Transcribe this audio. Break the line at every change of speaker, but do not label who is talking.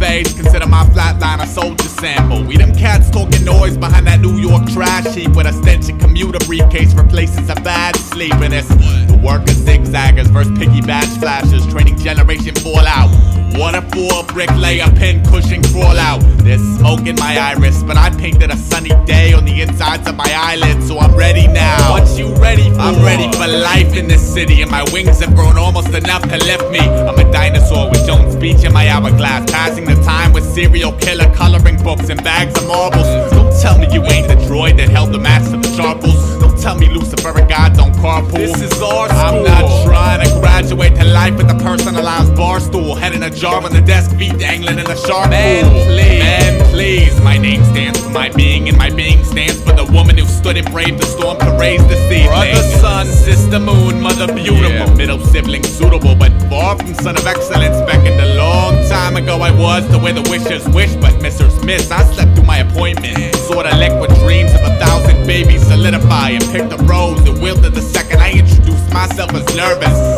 face, consider my flatline a soldier sample. We them cats talking noise behind that New York trash heap with a stench and commuter briefcase replaces a bad sleep. And it's the work of zigzaggers versus piggy badge flashers, training generation fallout. Waterfall, bricklayer, pin cushion crawl out. There's smoke in my iris, but I painted a sunny day on the insides of my eyelids, so I'm ready now. What you ready for? I'm ready for life in this city, and my wings have grown almost enough to lift me. I'm a dinosaur with Jones Beach in my hourglass, passing the time with serial killer coloring books and bags of marbles. Don't tell me you ain't the droid that held the match to the charcoals. Don't tell me Luciferic gods on carpool. This is our school. I'm not trying to graduate to life with a personalized bar stool, head in a jar on the desk, feet dangling in a shark pool. Man, please. My name stands for my being, and my being stands for the woman who stood and braved the storm to raise the seedling. Brother, sun, sister, moon, mother, beautiful. Yeah. Middle sibling suitable, but far from son of excellence. Beckoned a long time ago I was the way the wishers wish, but missers miss. I slept through my appointment, saw the liquid dreams of 1,000 babies solidify, and picked a rose and wilted the second I introduced myself as nervous.